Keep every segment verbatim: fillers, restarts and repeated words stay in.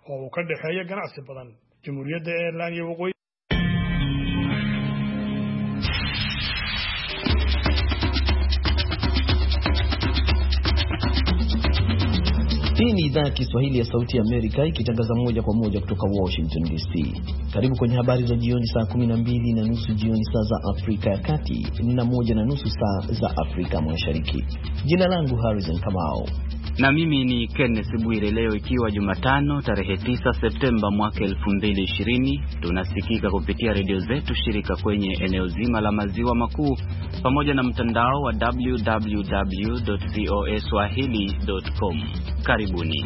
oo uu ka dhaxeeyo ganacsi badan Jamhuuriyadda Ireland iyo Waqooyi. Hii ni idhaa ya Kiswahili ya Sauti ya Amerika ikitangaza moja kwa moja kutoka Washington D C. Karibu kwenye habari za jioni saa kumi na mbili na nusu jioni saa za Afrika ya Kati na moja na nusu saa za Afrika Mashariki. Jina langu Harrison Kamau. Na mimi ni Kenneth Bwire. Leo ikiwa Jumatano tarehe tisa Septemba mwaka elfu mbili ishirini, tunasikika kupitia redio zetu shirika kwenye eneo zima la maziwa makuu pamoja na mtandao wa w w w dot voa swahili dot com. Karibuni.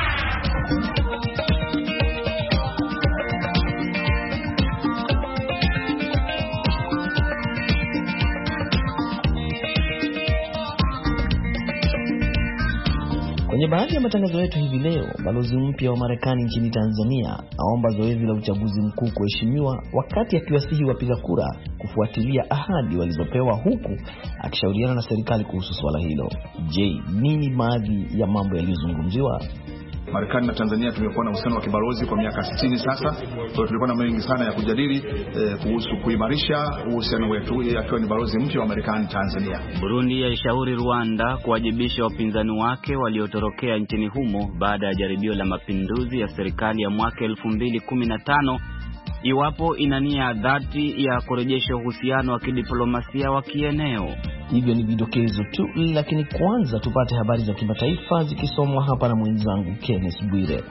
Kwenye baadhi ya matangazo yetu hivi leo, balozi mpya wa Marekani nchini Tanzania aomba zoezi la uchaguzi mkuu kuheshimiwa wakati akiwasihi wapiga kura kufuatilia ahadi walizopewa, huku akishauriana na serikali kuhusu swala hilo. Je, nini baadhi ya mambo yaliyozungumziwa? Marekani na Tanzania tumekuwa na uhusiano wa kibalozi kwa miaka sitini sasa. Kwa tulikuwa na mengi sana ya kujadili eh, kuhusu kuimarisha uhusiano wetu akiwa ni balozi mpya wa Marekani Tanzania. Burundi yaishauri Rwanda kuwajibisha wapinzani wake waliotorokea nchini humo baada ya jaribio la mapinduzi ya serikali ya mwaka elfu mbili kumi na tano, iwapo ina nia dhati ya kurejesha uhusiano wa kidiplomasia wa kieneo. Hivyo ni vidokezo tu, lakini kwanza tupate habari za kimataifa zikisomwa hapa na mwenzangu Kenneth Bwire.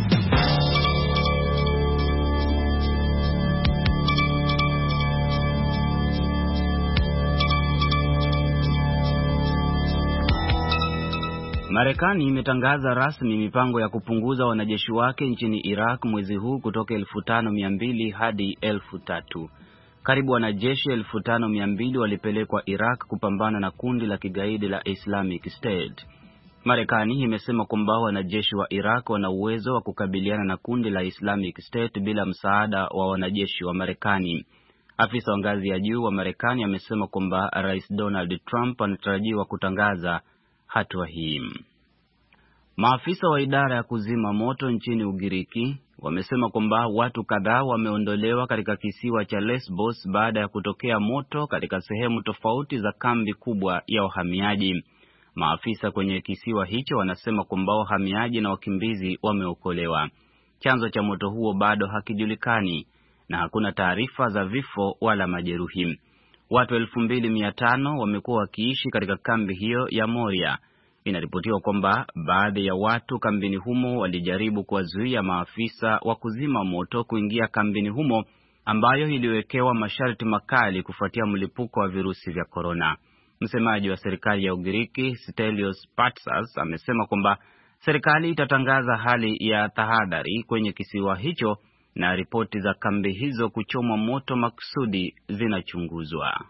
Marekani imetangaza rasmi mipango ya kupunguza wanajeshi wake nchini Iraq mwezi huu kutoka elfu tano mia mbili hadi elfu tatu. Karibu wanajeshi elfu tano mia mbili walipelekwa Iraq kupambana na kundi la kigaidi la Islamic State. Marekani imesema kwamba wanajeshi wa Iraq wana uwezo wa kukabiliana na kundi la Islamic State bila msaada wa wanajeshi wa Marekani. Afisa wa ngazi ya juu wa Marekani amesema kwamba Rais Donald Trump anatarajiwa kutangaza hatua hii. Maafisa wa idara ya kuzima moto nchini Ugiriki wamesema kwamba watu kadhaa wameondolewa katika kisiwa cha Lesbos baada ya kutokea moto katika sehemu tofauti za kambi kubwa ya wahamiaji. Maafisa kwenye kisiwa hicho wanasema kwamba wahamiaji na wakimbizi wameokolewa. Chanzo cha moto huo bado hakijulikani na hakuna taarifa za vifo wala majeruhi. Watu elfu mbili mia tano wamekuwa wakiishi katika kambi hiyo ya Moria. Inaripotiwa kwamba baadhi ya watu kambini humo walijaribu kuwazuia maafisa wa kuzima moto kuingia kambini humo, ambayo iliwekewa masharti makali kufuatia mlipuko wa virusi vya korona. Msemaji wa serikali ya Ugiriki, Stelios Patsas, amesema kwamba serikali itatangaza hali ya tahadhari kwenye kisiwa hicho na ripoti za kambi hizo kuchomwa moto makusudi zinachunguzwa.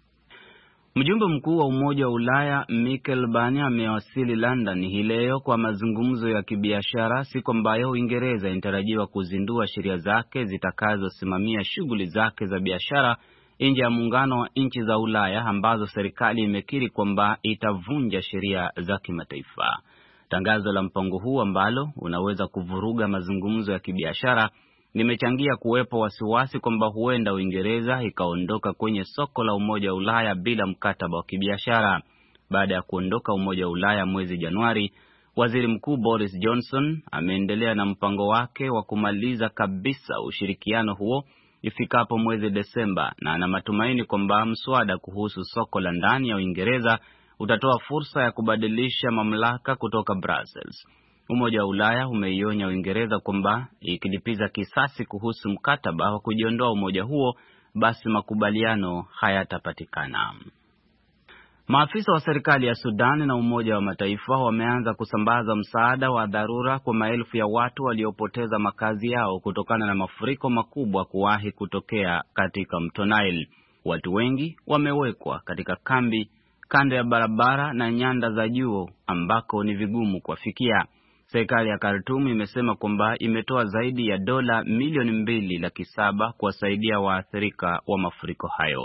Mjumbe mkuu wa Umoja wa Ulaya Michel Barnier amewasili London hii leo kwa mazungumzo ya kibiashara, siku ambayo Uingereza inatarajiwa kuzindua sheria zake zitakazosimamia shughuli zake za biashara nje ya muungano wa nchi za Ulaya ambazo serikali imekiri kwamba itavunja sheria za kimataifa. Tangazo la mpango huu ambalo unaweza kuvuruga mazungumzo ya kibiashara limechangia kuwepo wasiwasi kwamba huenda Uingereza ikaondoka kwenye soko la Umoja wa Ulaya bila mkataba wa kibiashara. Baada ya kuondoka Umoja wa Ulaya mwezi Januari, Waziri Mkuu Boris Johnson ameendelea na mpango wake wa kumaliza kabisa ushirikiano huo ifikapo mwezi Desemba, na ana matumaini kwamba mswada kuhusu soko la ndani ya Uingereza utatoa fursa ya kubadilisha mamlaka kutoka Brussels. Umoja wa Ulaya umeionya Uingereza kwamba ikilipiza kisasi kuhusu mkataba wa kujiondoa umoja huo, basi makubaliano hayatapatikana. Maafisa wa serikali ya Sudan na Umoja wa Mataifa wameanza kusambaza msaada wa dharura kwa maelfu ya watu waliopoteza makazi yao kutokana na mafuriko makubwa kuwahi kutokea katika mto Nile. Watu wengi wamewekwa katika kambi kando ya barabara na nyanda za juu ambako ni vigumu kufikia. Serikali ya Khartoum imesema kwamba imetoa zaidi ya dola milioni mbili laki saba kuwasaidia waathirika wa mafuriko hayo.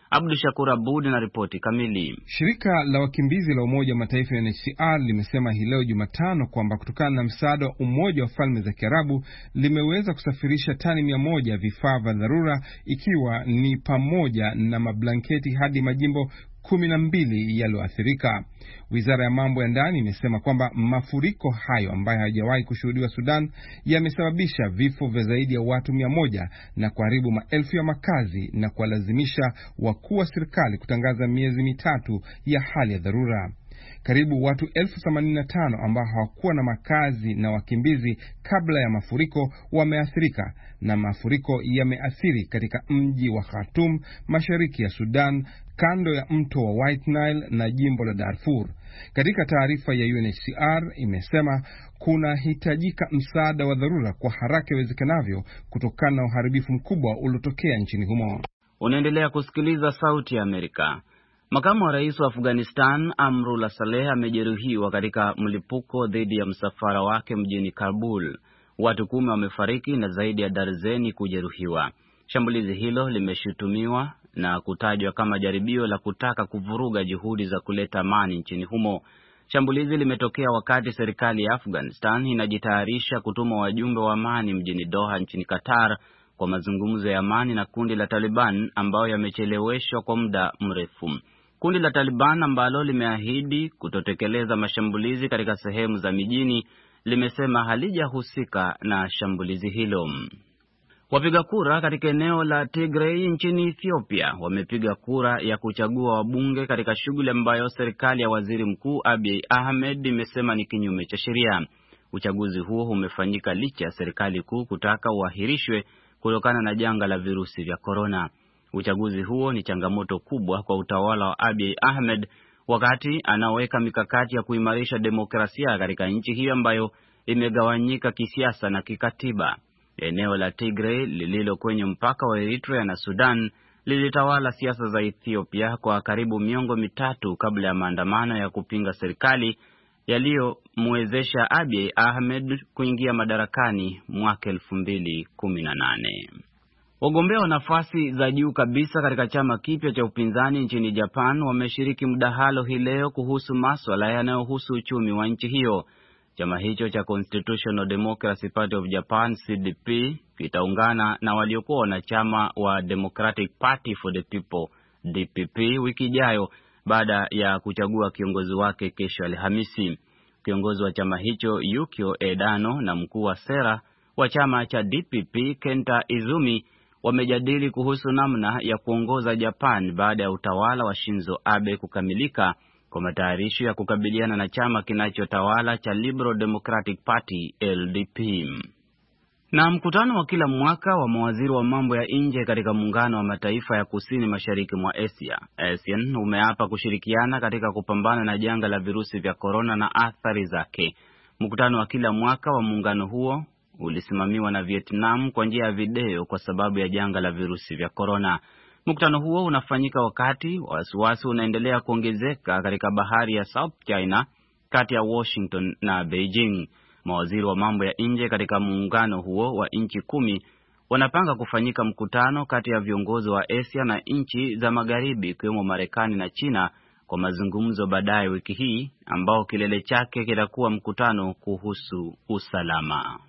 Abdu Shakur Abud na ripoti kamili. Shirika la wakimbizi la Umoja wa Mataifa U N H C R limesema hii leo Jumatano kwamba kutokana na msaada wa Umoja wa Falme za Kiarabu limeweza kusafirisha tani mia moja vifaa vya dharura, ikiwa ni pamoja na mablanketi hadi majimbo kumi na mbili yaliyoathirika. Wizara ya mambo ya ndani imesema kwamba mafuriko hayo ambayo hayajawahi kushuhudiwa Sudan yamesababisha vifo vya zaidi ya watu mia moja na kuharibu maelfu ya makazi na kuwalazimisha wakuu wa serikali kutangaza miezi mitatu ya hali ya dharura. Karibu watu elfu themanini na tano ambao hawakuwa na makazi na wakimbizi kabla ya mafuriko wameathirika, na mafuriko yameathiri katika mji wa Khartoum, mashariki ya Sudan, kando ya mto wa White Nile na jimbo la Darfur. Katika taarifa ya U N H C R imesema kuna hitajika msaada wa dharura kwa haraka iwezekanavyo kutokana na uharibifu mkubwa uliotokea nchini humo. Unaendelea kusikiliza Sauti ya Amerika. Makamu wa rais wa Afghanistan Amrullah Saleh amejeruhiwa katika mlipuko dhidi ya msafara wake mjini Kabul. Watu kumi wamefariki na zaidi ya darzeni kujeruhiwa. Shambulizi hilo limeshutumiwa na kutajwa kama jaribio la kutaka kuvuruga juhudi za kuleta amani nchini humo. Shambulizi limetokea wakati serikali ya Afghanistan inajitayarisha kutuma wajumbe wa amani mjini Doha nchini Qatar kwa mazungumzo ya amani na kundi la Taliban ambayo yamecheleweshwa kwa muda mrefu. Kundi la Taliban ambalo limeahidi kutotekeleza mashambulizi katika sehemu za mijini limesema halijahusika na shambulizi hilo. Wapiga kura katika eneo la Tigray nchini Ethiopia wamepiga kura ya kuchagua wabunge katika shughuli ambayo serikali ya Waziri Mkuu Abiy Ahmed imesema ni kinyume cha sheria. Uchaguzi huo umefanyika licha ya serikali kuu kutaka uahirishwe kutokana na janga la virusi vya korona. Uchaguzi huo ni changamoto kubwa kwa utawala wa Abiy Ahmed wakati anaoweka mikakati ya kuimarisha demokrasia katika nchi hiyo ambayo imegawanyika kisiasa na kikatiba. Eneo la Tigray lililo kwenye mpaka wa Eritrea na Sudan lilitawala siasa za Ethiopia kwa karibu miongo mitatu kabla ya maandamano ya kupinga serikali yaliyomwezesha Abiy Ahmed kuingia madarakani mwaka elfu mbili kumi na nane. Wagombea wa nafasi za juu kabisa katika chama kipya cha upinzani nchini Japan wameshiriki mdahalo hii leo kuhusu masuala yanayohusu uchumi wa nchi hiyo. Chama hicho cha Constitutional Democracy Party of Japan C D P kitaungana na waliokuwa wanachama wa Democratic Party for the People D P P wiki ijayo baada ya kuchagua kiongozi wake kesho Alhamisi. Kiongozi wa chama hicho Yukio Edano na mkuu wa sera wa chama cha D P P Kenta Izumi wamejadili kuhusu namna ya kuongoza Japan baada ya utawala wa Shinzo Abe kukamilika kwa matayarisho ya kukabiliana na chama kinachotawala cha Liberal Democratic Party L D P. Na mkutano wa kila mwaka wa mawaziri wa mambo ya nje katika muungano wa mataifa ya kusini mashariki mwa Asia, ASEAN, umeapa kushirikiana katika kupambana na janga la virusi vya korona na athari zake. Mkutano wa kila mwaka wa muungano huo ulisimamiwa na Vietnam kwa njia ya video kwa sababu ya janga la virusi vya korona. Mkutano huo unafanyika wakati wasiwasi unaendelea kuongezeka katika bahari ya South China kati ya Washington na Beijing. Mawaziri wa mambo ya nje katika muungano huo wa nchi kumi wanapanga kufanyika mkutano kati ya viongozi wa Asia na nchi za magharibi ikiwemo Marekani na China kwa mazungumzo baadaye wiki hii, ambao kilele chake kitakuwa mkutano kuhusu usalama.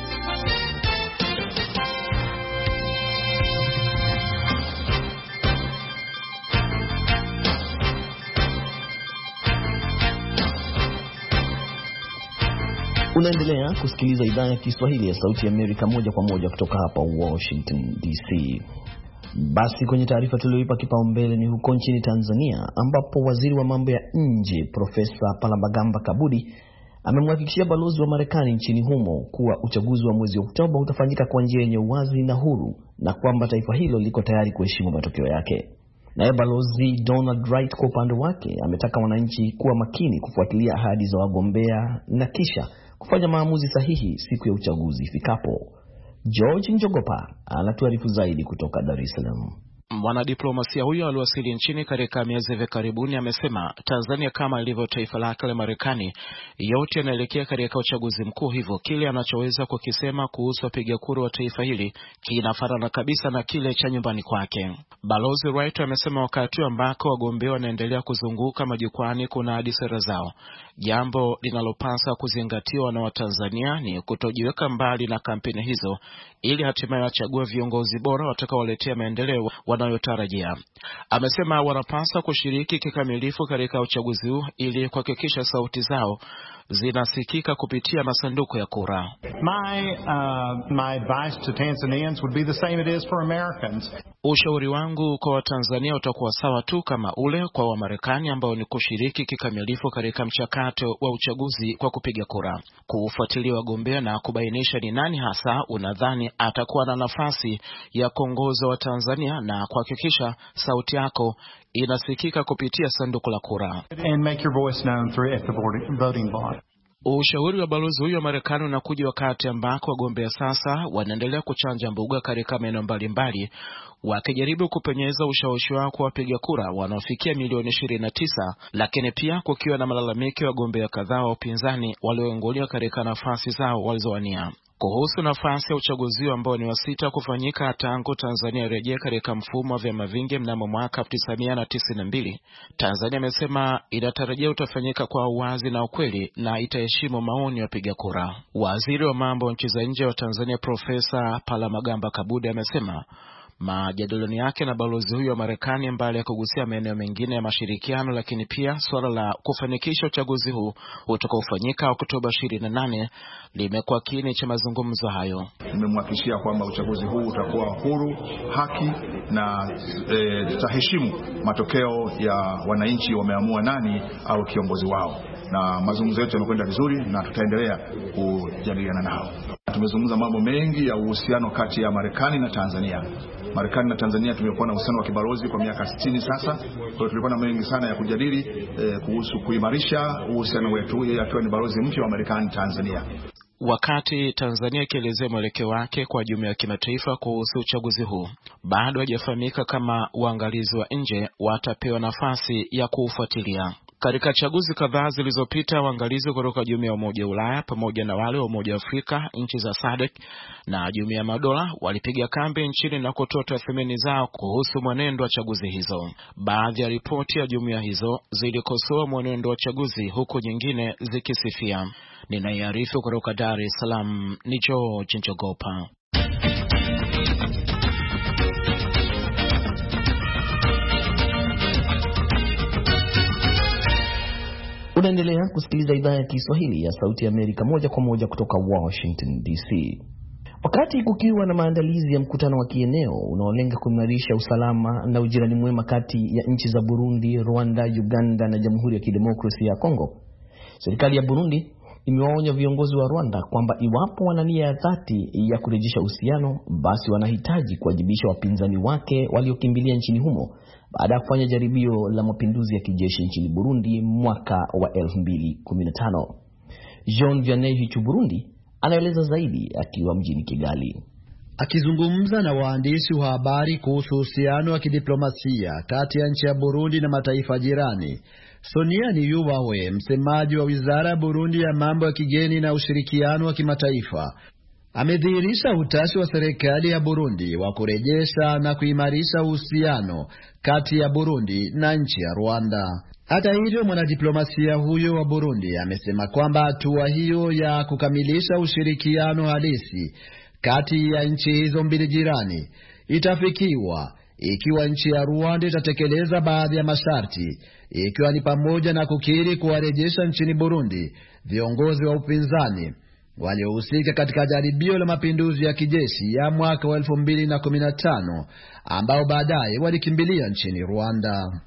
Unaendelea kusikiliza idhaa ya Kiswahili ya Sauti ya Amerika moja kwa moja kutoka hapa Washington D C. Basi kwenye taarifa tulioipa kipaumbele ni huko nchini Tanzania, ambapo waziri wa mambo ya nje Profesa Palamagamba Kabudi amemhakikishia balozi wa Marekani nchini humo kuwa uchaguzi wa mwezi Oktoba utafanyika kwa njia yenye uwazi na huru na kwamba taifa hilo liko tayari kuheshimu matokeo yake. Naye balozi Donald Wright kwa upande wake ametaka wananchi kuwa makini kufuatilia ahadi za wagombea na kisha kufanya maamuzi sahihi siku ya uchaguzi ifikapo. George Njogopa anatuarifu zaidi kutoka Dar es Salaam. Mwanadiplomasia huyo aliwasili nchini katika miezi hivi karibuni amesema Tanzania kama ilivyo taifa lake la Marekani yote yanaelekea katika uchaguzi mkuu, hivyo kile anachoweza kukisema kuhusu wapiga kura wa taifa hili kinafanana kabisa na kile cha nyumbani kwake. Balozi Wright amesema wakati ambako wagombea wanaendelea kuzunguka majukwani kuna hadi sera zao, jambo linalopaswa kuzingatiwa na Watanzania ni kutojiweka mbali na kampeni hizo ili hatimaye wachague viongozi bora watakaowaletea maendeleo wanayotarajia. Amesema wanapaswa kushiriki kikamilifu katika uchaguzi huu ili kuhakikisha sauti zao zinasikika kupitia masanduku ya kura. My uh, my advice to Tanzanians would be the same it is for Americans. Ushauri wangu kwa Watanzania utakuwa sawa tu kama ule kwa Wamarekani, ambao ni kushiriki kikamilifu katika mchakato wa uchaguzi kwa kupiga kura, kufuatilia wagombea na kubainisha ni nani hasa unadhani atakuwa na nafasi ya kuongoza wa Tanzania na kuhakikisha sauti yako inasikika kupitia sanduku la kura. And make your voice known through at the voting box. Ushauri wa balozi huyo wa Marekani unakuja wakati ambako wagombea sasa wanaendelea kuchanja mbuga katika maeneo mbalimbali wakijaribu kupenyeza ushawishi wao kwa wapiga kura wanaofikia milioni ishirini na tisa, lakini pia kukiwa na malalamiko ya wagombea kadhaa wa upinzani walioenguliwa katika nafasi zao walizowania. Kuhusu nafasi ya uchaguzi ambao ni wa sita kufanyika tangu Tanzania rejea katika mfumo wa vyama vingi mnamo mwaka elfu tisa mia tisini na mbili, Tanzania imesema inatarajia utafanyika kwa uwazi na ukweli na itaheshimu maoni ya wapiga kura. Waziri wa mambo nchi za nje wa Tanzania Profesa Palamagamba Kabudi amesema majadiliano yake na balozi huyo wa Marekani mbali ya kugusia maeneo mengine ya mashirikiano, lakini pia suala la kufanikisha uchaguzi huu utakaofanyika Oktoba ishirini na nane limekuwa kiini cha mazungumzo hayo. Nimemhakikishia kwamba uchaguzi huu utakuwa huru, haki na e, tutaheshimu matokeo ya wananchi wameamua nani au kiongozi wao, na mazungumzo yetu yamekwenda vizuri na tutaendelea kujadiliana nao. Tumezungumza mambo mengi ya uhusiano kati ya Marekani na Tanzania. Marekani na Tanzania tumekuwa na uhusiano wa kibalozi kwa miaka sitini sasa. Kwa hiyo tulikuwa na mengi sana ya kujadili eh, kuhusu kuimarisha uhusiano wetu akiwa ni balozi mpya wa Marekani Tanzania. Wakati Tanzania ikielezea mwelekeo wake kwa jumuiya ya kimataifa kuhusu uchaguzi huu, bado hajafahamika kama waangalizi wa nje watapewa nafasi ya kuufuatilia. Katika chaguzi kadhaa zilizopita, waangalizi kutoka Jumuiya ya Umoja wa Ulaya pamoja na wale wa Umoja wa Afrika, nchi za S A D C na Jumuiya ya Madola walipiga kambi nchini na kutoa tathmini zao kuhusu mwenendo wa chaguzi hizo. Baadhi ya ripoti ya jumuiya hizo zilikosoa mwenendo wa chaguzi huku nyingine zikisifia. Ninaiarifu kutoka Dar es Salaam ni George Njogopa. Unaendelea kusikiliza idhaa ya Kiswahili ya Sauti ya Amerika moja kwa moja kutoka Washington D C. Wakati kukiwa na maandalizi ya mkutano wa kieneo unaolenga kuimarisha usalama na ujirani mwema kati ya nchi za Burundi, Rwanda, Uganda na Jamhuri ya Kidemokrasia ya Kongo, serikali ya Burundi imewaonya viongozi wa Rwanda kwamba iwapo wana nia ya dhati ya kurejesha uhusiano, basi wanahitaji kuwajibisha wapinzani wake waliokimbilia nchini humo baada ya kufanya jaribio la mapinduzi ya kijeshi nchini Burundi mwaka wa elfu mbili kumi na tano. Jean Vianney Burundi anaeleza zaidi akiwa mjini Kigali. Akizungumza na waandishi wa habari kuhusu uhusiano wa kidiplomasia kati ya nchi ya Burundi na mataifa jirani, Sonia Niyubahwe, msemaji wa Wizara ya Burundi ya mambo ya kigeni na ushirikiano wa kimataifa, amedhihirisha utashi wa serikali ya Burundi wa kurejesha na kuimarisha uhusiano kati ya Burundi na nchi ya Rwanda. Hata hivyo, mwanadiplomasia huyo wa Burundi amesema kwamba hatua hiyo ya kukamilisha ushirikiano halisi kati ya nchi hizo mbili jirani itafikiwa ikiwa nchi ya Rwanda itatekeleza baadhi ya masharti, ikiwa ni pamoja na kukiri kuwarejesha nchini Burundi viongozi wa upinzani waliohusika katika jaribio la mapinduzi ya kijeshi ya mwaka wa elfu mbili na kumi na tano ambao baadaye walikimbilia nchini Rwanda.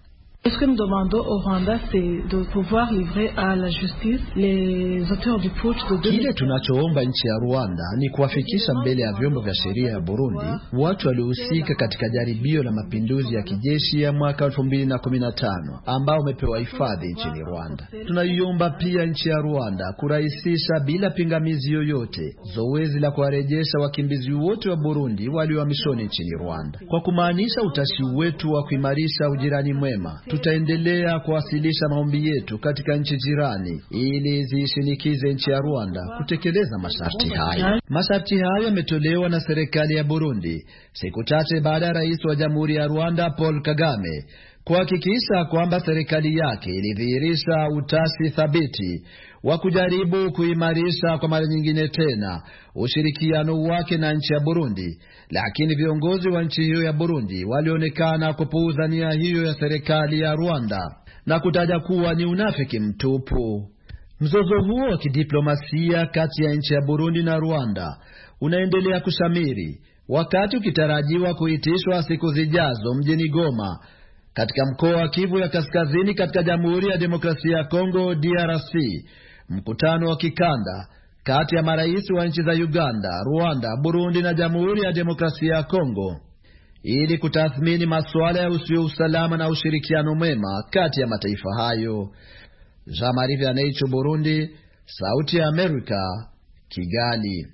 Ce que nous demandons au Rwanda c'est de pouvoir livrer à la justice les auteurs du putsch de deux mille. Kile tunachoomba nchi ya Rwanda ni kuwafikisha mbele ya vyombo vya sheria ya Burundi watu waliohusika katika jaribio la mapinduzi ya kijeshi ya mwaka elfu mbili na kumi na tano ambao wamepewa hifadhi nchini Rwanda. Tunaiomba pia nchi ya Rwanda kurahisisha bila pingamizi yoyote zoezi la kuwarejesha wakimbizi wote wa Burundi waliohamishoni nchini Rwanda. Kwa kumaanisha utashi wetu wa kuimarisha ujirani mwema, tutaendelea kuwasilisha maombi yetu katika nchi jirani ili zishinikize nchi ya Rwanda kutekeleza masharti hayo. Masharti hayo yametolewa na serikali ya Burundi siku chache baada ya rais wa Jamhuri ya Rwanda Paul Kagame kuhakikisha kwamba serikali yake ilidhihirisha utashi thabiti wa kujaribu kuimarisha kwa mara nyingine tena ushirikiano wake na nchi ya Burundi, lakini viongozi wa nchi hiyo ya Burundi walionekana kupuuza nia hiyo ya serikali ya Rwanda na kutaja kuwa ni unafiki mtupu. Mzozo huo wa kidiplomasia kati ya nchi ya Burundi na Rwanda unaendelea kushamiri wakati ukitarajiwa kuitishwa siku zijazo mjini Goma katika mkoa wa Kivu ya Kaskazini katika Jamhuri ya Demokrasia ya Kongo D R C, mkutano wa kikanda kati ya marais wa nchi za Uganda, Rwanda, Burundi na Jamhuri ya Demokrasia ya Kongo ili kutathmini masuala ya usio usalama na ushirikiano mwema kati ya mataifa hayo. Jean-Marie Vianney, Burundi, Sauti ya Amerika, Kigali.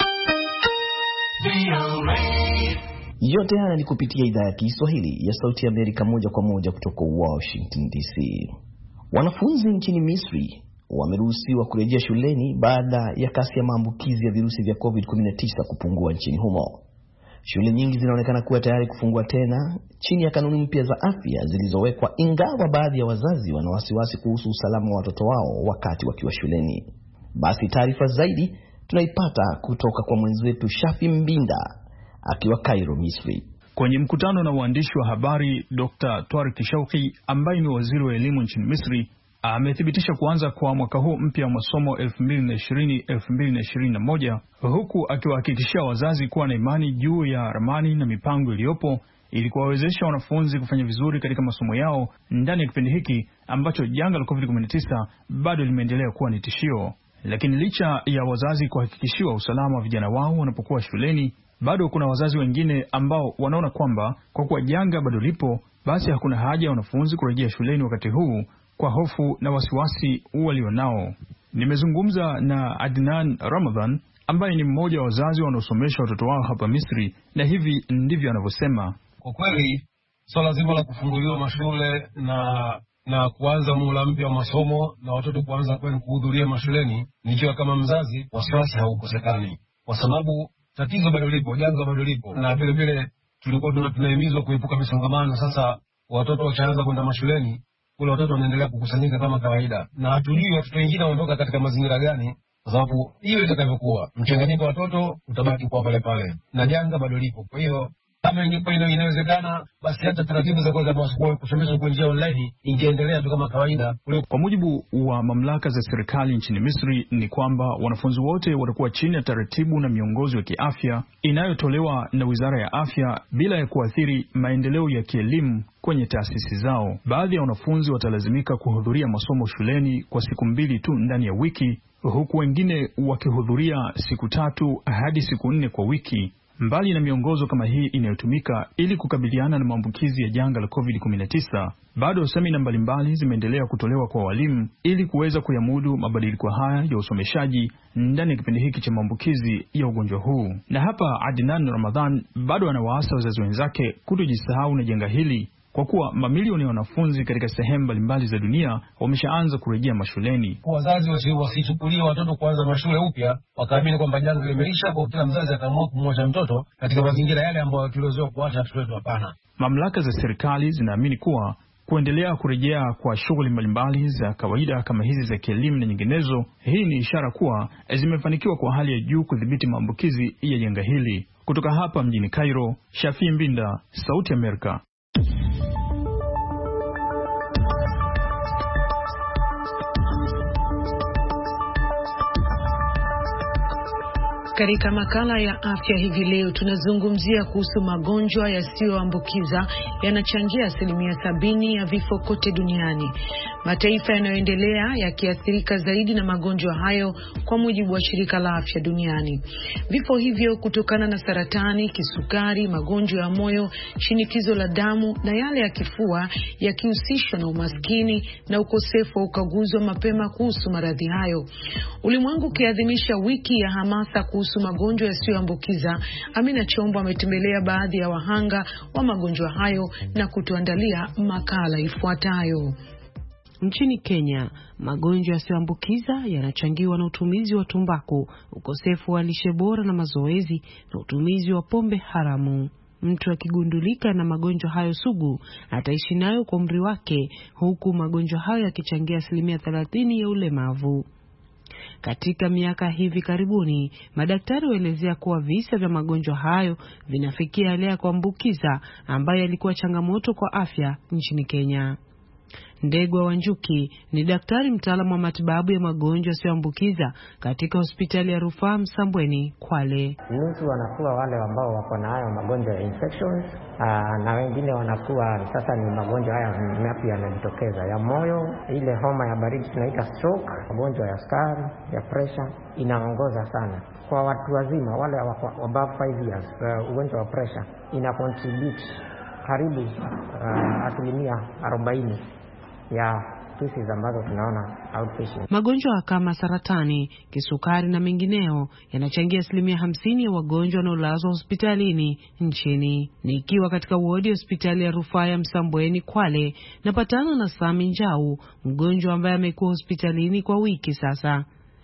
Yote haya ni kupitia idhaa ya Kiswahili ya Sauti ya Amerika moja kwa moja kutoka Washington D C. Wanafunzi nchini Misri wameruhusiwa kurejea shuleni baada ya kasi ya maambukizi ya virusi vya covid kumi na tisa kupungua nchini humo. Shule nyingi zinaonekana kuwa tayari kufungua tena chini ya kanuni mpya za afya zilizowekwa, ingawa baadhi ya wazazi wana wasiwasi kuhusu usalama wa watoto wao wakati wakiwa shuleni. Basi taarifa zaidi tunaipata kutoka kwa mwenzetu Shafi Mbinda akiwa Cairo, Misri. Kwenye mkutano na waandishi wa habari, Doctor Tariq Shauki ambaye ni waziri wa elimu nchini Misri amethibitisha kuanza kwa mwaka huu mpya wa masomo elfu mbili na ishirini elfu mbili na ishirini na moja, huku akiwahakikishia wazazi kuwa na imani juu ya ramani na mipango iliyopo ili kuwawezesha wanafunzi kufanya vizuri katika masomo yao ndani ya kipindi hiki ambacho janga la covid kumi na tisa bado limeendelea kuwa ni tishio. Lakini licha ya wazazi kuhakikishiwa usalama wa vijana wao wanapokuwa shuleni, bado kuna wazazi wengine ambao wanaona kwamba kwa kuwa janga bado lipo, basi hakuna haja ya wanafunzi kurejea shuleni wakati huu kwa hofu na wasiwasi walionao. Nimezungumza na Adnan Ramadhan ambaye ni mmoja wa wazazi wanaosomesha watoto wao hapa Misri, na hivi ndivyo anavyosema. Kwa kweli swala zima la kufunguliwa mashule na na kuanza muhula mpya wa masomo na watoto kuanza kwenda kuhudhuria mashuleni, nikiwa kama mzazi wasiwasi haukosekani, kwa sababu tatizo bado lipo, janga bado lipo, na vile vile tulikuwa tunahimizwa kuepuka misongamano. Sasa watoto wakianza kwenda mashuleni, kule watoto wanaendelea kukusanyika kama kawaida, na hatujui watoto wengine wanatoka katika mazingira gani, kwa sababu hiyo itakavyokuwa mchanganyiko wa watoto utabaki kwa pale pale na janga bado lipo. Kwa hiyo kama ingekuwa inawezekana, basi hata taratibu za kwanza kwa kusomesha kwa njia online ingeendelea tu kama kawaida. Kwa mujibu wa mamlaka za serikali nchini Misri ni kwamba wanafunzi wote watakuwa chini ya taratibu na miongozo ya kiafya inayotolewa na Wizara ya Afya bila ya kuathiri maendeleo ya kielimu kwenye taasisi zao. Baadhi ya wanafunzi watalazimika kuhudhuria masomo shuleni kwa siku mbili tu ndani ya wiki, huku wengine wakihudhuria siku tatu hadi siku nne kwa wiki. Mbali na miongozo kama hii inayotumika ili kukabiliana na maambukizi ya janga la covid kumi na tisa, bado semina mbalimbali zimeendelea kutolewa kwa walimu ili kuweza kuyamudu mabadiliko haya ya usomeshaji ndani ya kipindi hiki cha maambukizi ya ugonjwa huu. Na hapa Adnan Ramadhan bado anawaasa wazazi wenzake kutojisahau na janga hili, kwa kuwa mamilioni ya wanafunzi katika sehemu mbalimbali za dunia wameshaanza kurejea mashuleni. Wazazi wasichukulie watoto kuanza mashule upya wakaamini kwamba janga limeisha, kwa kila mzazi ataamua kumwacha mtoto katika mazingira yale ambayo tuliozoea kuacha watoto wetu. Hapana. Mamlaka za serikali zinaamini kuwa kuendelea kurejea kwa shughuli mbalimbali za kawaida kama hizi za kielimu na nyinginezo, hii ni ishara kuwa zimefanikiwa kwa hali ya juu kudhibiti maambukizi ya janga hili. Kutoka hapa mjini Cairo, Shafi Mbinda, Sauti Amerika. Katika makala ya afya hivi leo tunazungumzia kuhusu magonjwa yasiyoambukiza yanachangia asilimia sabini ya vifo kote duniani. Mataifa yanayoendelea yakiathirika zaidi na magonjwa hayo kwa mujibu wa shirika la afya duniani. Vifo hivyo kutokana na saratani, kisukari, magonjwa ya moyo, shinikizo la damu na yale ya kifua yakihusishwa na umaskini na ukosefu wa ukaguzi wa mapema kuhusu maradhi hayo. Ulimwengu ukiadhimisha wiki ya hamasa kuhusu magonjwa yasiyoambukiza, Amina Chombo ametembelea baadhi ya wahanga wa magonjwa hayo na kutuandalia makala ifuatayo. Nchini Kenya, magonjwa yasiyoambukiza yanachangiwa na utumizi wa tumbaku, ukosefu wa lishe bora na mazoezi, na utumizi wa pombe haramu. Mtu akigundulika na magonjwa hayo sugu ataishi nayo kwa umri wake, huku magonjwa hayo yakichangia asilimia thelathini ya ulemavu. Katika miaka hivi karibuni, madaktari waelezea kuwa visa vya magonjwa hayo vinafikia hali ya kuambukiza ambayo yalikuwa changamoto kwa afya nchini Kenya. Ndegwa Wanjuki ni daktari mtaalamu wa matibabu ya magonjwa yasiyoambukiza katika hospitali ya Rufaa Msambweni, Kwale. Nusu wanakuwa wale ambao wako na hayo magonjwa ya infections, aa, na wengine wanakuwa sasa ni magonjwa haya mapya yanajitokeza ya moyo, ile homa ya baridi tunaita stroke, magonjwa ya sukari, ya pressure inaongoza sana. Kwa watu wazima wale wako above five years, uh, ugonjwa wa pressure ina contribute karibu uh, asilimia arobaini ya kesi ambazo tunaona outpatient. Magonjwa kama saratani, kisukari na mengineo yanachangia asilimia hamsini ya wagonjwa wanaolazwa hospitalini nchini. Nikiwa katika wodi ya hospitali ya Rufaa ya Msambweni, Kwale, napatana na Sami Njau, mgonjwa ambaye amekuwa hospitalini kwa wiki sasa.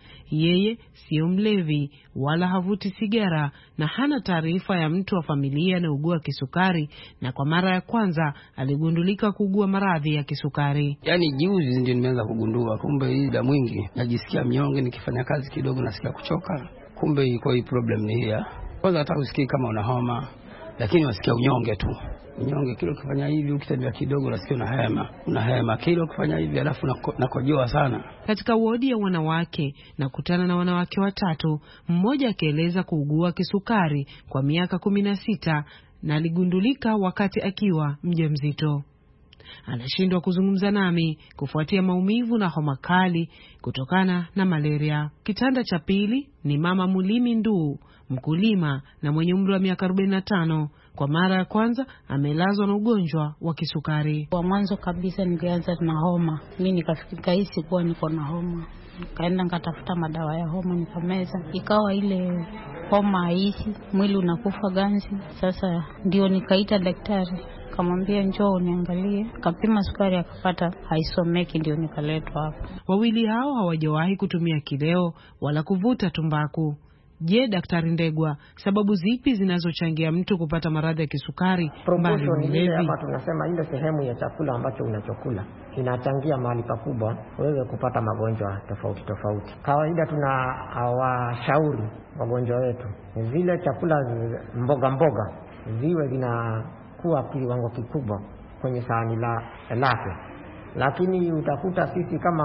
Yeye sio mlevi wala havuti sigara na hana taarifa ya mtu wa familia anayeugua kisukari, na kwa mara ya kwanza aligundulika kuugua maradhi ya kisukari. Yaani juzi ndio nimeanza kugundua, kumbe hii muda mwingi najisikia mnyonge, nikifanya kazi kidogo nasikia kuchoka. Kumbe iko hii problem ni hii. Kwanza hata usikii kama una homa, lakini unasikia unyonge tu. Unyonge kile ukifanya hivi, ukitembea kidogo unasikia una hema. Una hema kile ukifanya hivi, alafu nakojoa sana. Katika wodi ya wanawake nakutana na wanawake watatu, mmoja akieleza kuugua kisukari kwa miaka kumi na sita na aligundulika wakati akiwa mjamzito. Anashindwa kuzungumza nami kufuatia maumivu na homa kali kutokana na malaria. Kitanda cha pili ni mama Mulimi Nduu, mkulima na mwenye umri wa miaka arobaini na tano. Kwa mara ya kwanza amelazwa na ugonjwa wa kisukari. Kwa mwanzo kabisa nilianza na homa. Mimi nikafikiri hisi kuwa niko na homa. Nikaenda nikatafuta madawa ya homa nikameza. Ikawa ile homa haisi, mwili unakufa ganzi. Sasa ndio nikaita daktari. Kamwambia njoo uniangalie, kapima sukari akapata haisomeki, ndio nikaletwa hapa. Wawili hao hawajawahi kutumia kileo wala kuvuta tumbaku. Je, Daktari Ndegwa, sababu zipi zinazochangia mtu kupata maradhi ya kisukari mbali na ulevi? Hapa tunasema ile sehemu ya chakula ambacho unachokula inachangia mahali pakubwa wewe kupata magonjwa tofauti tofauti. Kawaida tunawashauri wagonjwa wetu zile chakula mboga mboga ziwe zina kuwa kiwango kikubwa kwenye sahani la lake, lakini utakuta sisi kama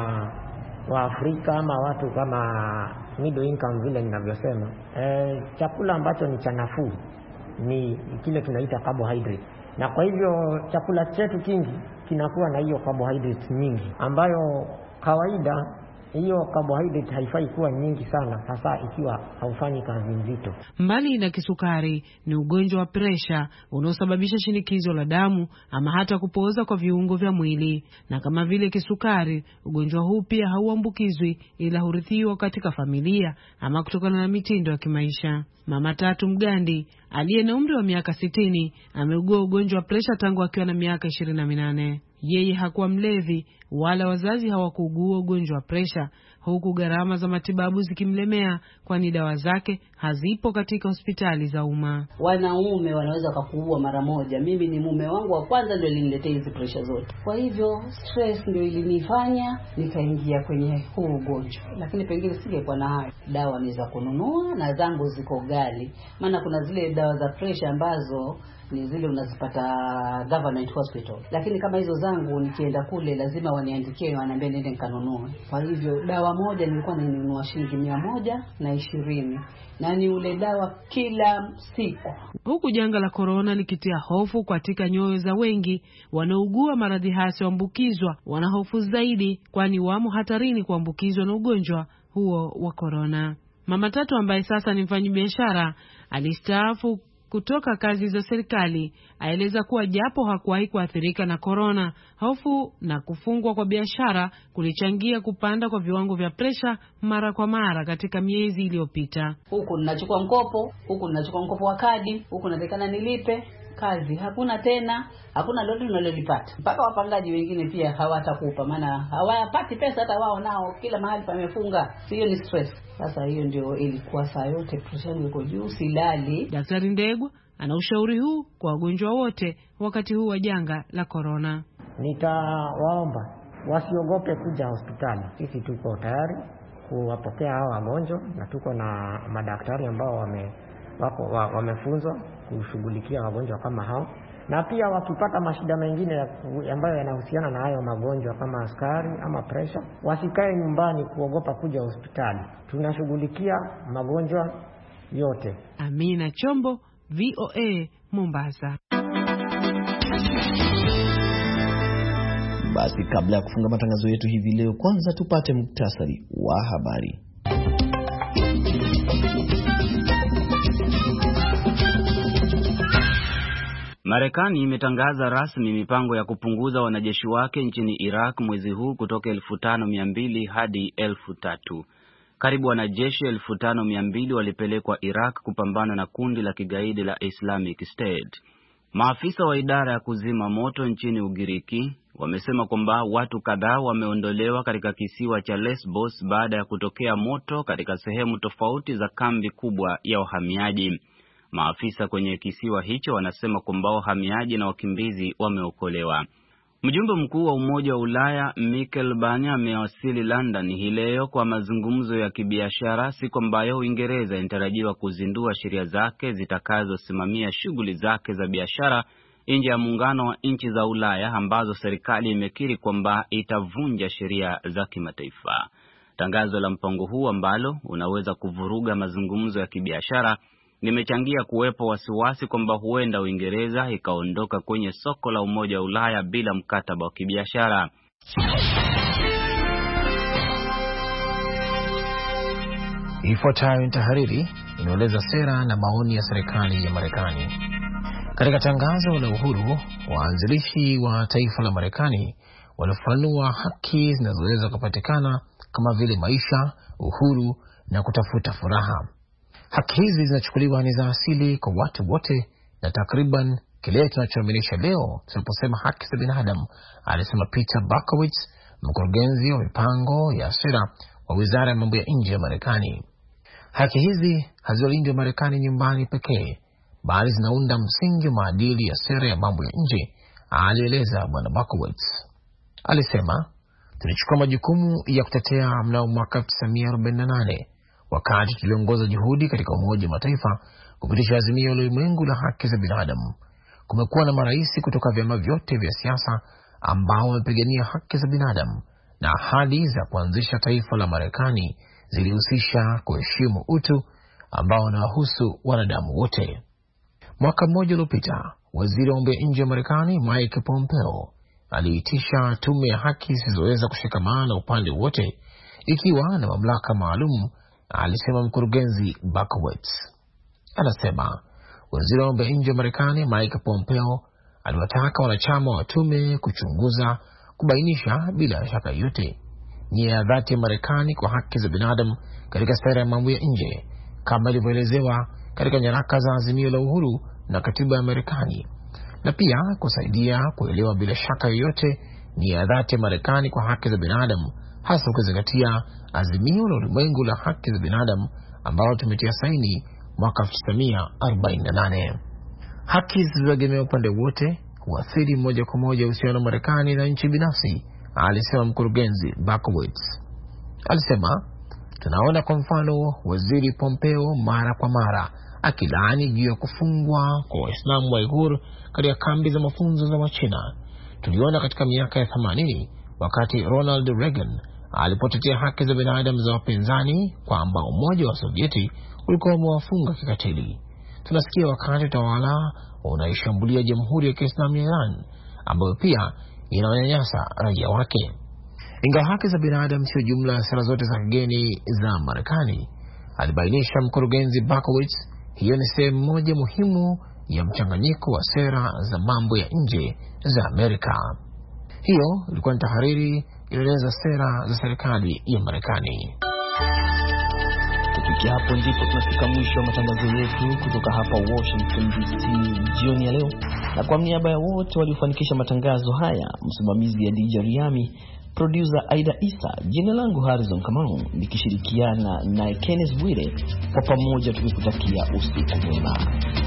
wa Afrika ama watu kama middle income vile ninavyosema, e, chakula ambacho ni cha nafuu ni kile tunaita carbohydrate, na kwa hivyo chakula chetu kingi kinakuwa na hiyo carbohydrate nyingi, ambayo kawaida hiyo carbohydrate haifai kuwa nyingi sana, hasa ikiwa haufanyi kazi nzito. Mbali na kisukari, ni ugonjwa wa presha unaosababisha shinikizo la damu ama hata kupooza kwa viungo vya mwili. Na kama vile kisukari, ugonjwa huu pia hauambukizwi ila hurithiwa katika familia ama kutokana na mitindo ya kimaisha. Mama Tatu Mgandi aliye na umri wa miaka sitini ameugua ugonjwa wa presha tangu akiwa na miaka ishirini na minane. Yeye hakuwa mlevi wala wazazi hawakuugua ugonjwa wa presha, huku gharama za matibabu zikimlemea kwani dawa zake hazipo katika hospitali za umma. Wanaume wanaweza kukuua mara moja. Mimi ni mume wangu wa kwanza ndio aliniletea hizo presha zote. Kwa hivyo stress ndio ilinifanya nikaingia kwenye huu ugonjwa. Lakini pengine singekuwa na hayo. Dawa ni za kununua na zangu ziko ghali. Maana kuna zile dawa za presha ambazo ni zile unazipata government hospital, lakini kama hizo zangu nikienda kule lazima waniandikie, waniambie nende nikanunue. Kwa hivyo dawa moja nilikuwa ninunua shilingi mia moja na ishirini, na ni ule dawa kila siku. Huku janga la corona likitia hofu katika nyoyo za wengi wanaougua maradhi hasi ambukizwa, wana hofu zaidi kwani wamo hatarini kuambukizwa na ugonjwa huo wa corona. Mama Tatu ambaye sasa ni mfanyabiashara alistaafu kutoka kazi za serikali aeleza kuwa japo hakuwahi kuathirika na corona, hofu na kufungwa kwa biashara kulichangia kupanda kwa viwango vya presha mara kwa mara katika miezi iliyopita. Huku ninachukua mkopo, huku ninachukua mkopo wa kadi, huku natakana nilipe, kazi hakuna tena, hakuna lolote unalolipata. Mpaka wapangaji wengine pia hawatakupa, maana hawapati pesa hata wao, nao kila mahali pamefunga. Hiyo ni stress. Sasa hiyo ndio ilikuwa saa yote pressure iko juu, silali. Daktari Ndegwa ana ushauri huu kwa wagonjwa wote wakati huu wa janga la corona. Nitawaomba wasiogope kuja hospitali. Sisi tuko tayari kuwapokea hao wagonjwa na tuko na madaktari ambao wame wako wamefunzwa kushughulikia wagonjwa kama hao, na pia wakipata mashida mengine ambayo yanahusiana na hayo magonjwa kama sukari ama pressure, wasikae nyumbani kuogopa kuja hospitali. Tunashughulikia magonjwa yote. Amina Chombo, V O A, Mombasa. Basi kabla ya kufunga matangazo yetu hivi leo, kwanza tupate muktasari wa habari. Marekani imetangaza rasmi mipango ya kupunguza wanajeshi wake nchini Iraq mwezi huu kutoka elfu tano mia mbili hadi elfu tatu. Karibu wanajeshi elfu tano mia mbili walipelekwa Iraq kupambana na kundi la kigaidi la Islamic State. Maafisa wa idara ya kuzima moto nchini Ugiriki wamesema kwamba watu kadhaa wameondolewa katika kisiwa cha Lesbos baada ya kutokea moto katika sehemu tofauti za kambi kubwa ya wahamiaji. Maafisa kwenye kisiwa hicho wanasema kwamba wahamiaji na wakimbizi wameokolewa. Mjumbe mkuu wa Umoja wa Ulaya Michel Barnier amewasili London hii leo kwa mazungumzo ya kibiashara, siku ambayo Uingereza inatarajiwa kuzindua sheria zake zitakazosimamia shughuli zake za biashara nje ya muungano wa nchi za Ulaya ambazo serikali imekiri kwamba itavunja sheria za kimataifa. Tangazo la mpango huu ambalo unaweza kuvuruga mazungumzo ya kibiashara limechangia kuwepo wasiwasi kwamba huenda Uingereza ikaondoka kwenye soko la Umoja wa Ulaya bila mkataba wa kibiashara. Ifuatayo ni tahariri inaeleza sera na maoni ya serikali ya Marekani. Katika tangazo la uhuru, waanzilishi wa taifa la Marekani walifafanua haki zinazoweza kupatikana kama vile maisha, uhuru na kutafuta furaha. Haki hizi zinachukuliwa ni za asili kwa watu wote na takriban kile tunachoaminisha leo tunaposema haki za binadamu, alisema Peter Bakowitz, mkurugenzi wa mipango ya sera wa Wizara ya Mambo ya Nje ya Marekani. Haki hizi hazilindwi Marekani nyumbani pekee, bali zinaunda msingi wa maadili ya sera ya mambo ya nje, alieleza Bwana Bakowitz. Alisema, tulichukua majukumu ya kutetea mnamo mwaka elfu tisa mia arobaini na nane wakati tuliongoza juhudi katika Umoja wa Mataifa kupitisha azimio la ulimwengu la haki za binadamu. Kumekuwa na marais kutoka vyama vyote vya siasa ambao wamepigania haki za binadamu, na ahadi za kuanzisha taifa la Marekani zilihusisha kuheshimu utu ambao unawahusu wanadamu wote. Mwaka mmoja uliopita, waziri wa mambo ya nje wa Marekani Mike Pompeo aliitisha tume ya haki zisizoweza kushikamana na upande wote, ikiwa na mamlaka maalum, alisema mkurugenzi Bakowitz. Anasema, waziri wa mambo ya nje wa Marekani Mike Pompeo aliwataka wanachama wa tume kuchunguza, kubainisha bila shaka yote nia ya dhati ya Marekani kwa haki za binadamu katika sera ya mambo ya nje, kama ilivyoelezewa katika nyaraka za azimio la uhuru na katiba ya Marekani, na pia kusaidia kuelewa bila shaka yoyote nia ya dhati ya Marekani kwa haki za binadamu, hasa ukizingatia azimio la ulimwengu la haki za binadamu ambao tumetia saini mwaka elfu tisa mia arobaini na nane. Haki zisizoegemea upande wote huathiri moja kwa moja uhusiano wa Marekani na nchi binafsi, alisema mkurugenzi Bakowitz. Alisema, tunaona kwa mfano waziri Pompeo mara kwa mara akilaani juu ya kufungwa kwa Waislamu wa Uighur katika kambi za mafunzo za Wachina. Tuliona katika miaka ya themanini wakati Ronald Reagan alipotetea haki za binadamu za wapinzani kwamba Umoja wa Sovieti ulikuwa umewafunga kikatili. Tunasikia wakati utawala unaishambulia Jamhuri ya Kiislamu ya Iran ambayo pia inawanyanyasa raia wake. Ingawa haki za binadamu sio jumla ya sera zote za kigeni za Marekani, alibainisha mkurugenzi Berkowitz, hiyo ni sehemu moja muhimu ya mchanganyiko wa sera za mambo ya nje za Amerika. Hiyo ilikuwa ni tahariri ilieleza sera za serikali ya Marekani. Kufikia hapo ndipo tunafika mwisho wa matangazo yetu kutoka hapa Washington D C jioni ya leo. Na kwa niaba ya wote waliofanikisha matangazo haya, msimamizi ya D J Riami, producer Aida Isa, jina langu Harrison Kamau nikishirikiana na Kenneth Bwire, kwa pamoja tukikutakia usiku mwema.